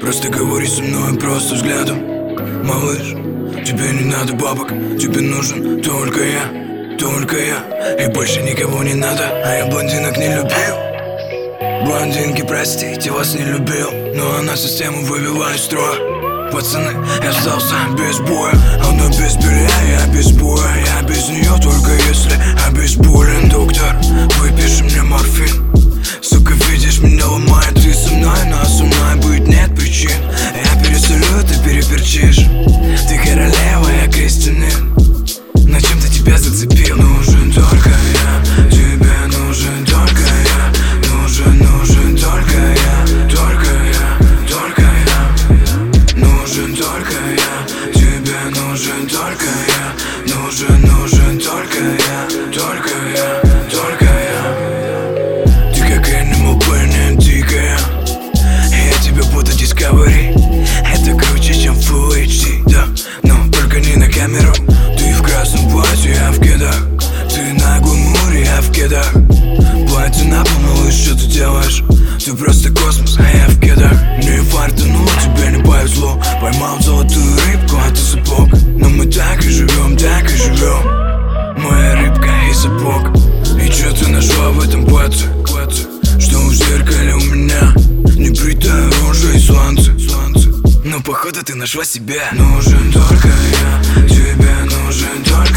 Просто говори со мной просто взглядом. Малыш, тебе не надо бабок, тебе нужен только я, только я. И больше никого не надо, а я блондинок не любил. Блондинки, простите, вас не любил, но она систему вывела из строя. Пацаны, я сдался без боя, она без белья, я без боя. Я без нее только если обезболен. Доктор, выпиши мне морфин. Сука, видишь, меня ломает, ты со мной, но со мной быть нет причин. Я пересолю, ты переперчишь. Ты королева, я крестьянин. На чем-то тебя зацепил. Нужен только я, тебе нужен только я. Нужен только я, только я, только я. Нужен только я, тебе нужен только я. Нужен только я, только я, только я. Ты как Animal Planet, дикая. Я тебя буду Discovery. Это круче, чем Full HD, да, но только не на камеру. Ты в красном платье, я в кедах. Ты на гламуре, я в кедах. Платье на пол, малыш, что ты делаешь? Ты просто космос, а я в кедах. Не фартануло, тебе не повезло. Поймал золотую рыбку, а ты сапог. Но мы так и живем, так и живем. Моя рыбка и сапог. И чё ты нашла в этом платье? Что в зеркале у меня? Небритая рожа и сланцы. Но походу ты нашла себя. Нужен только я, тебе нужен только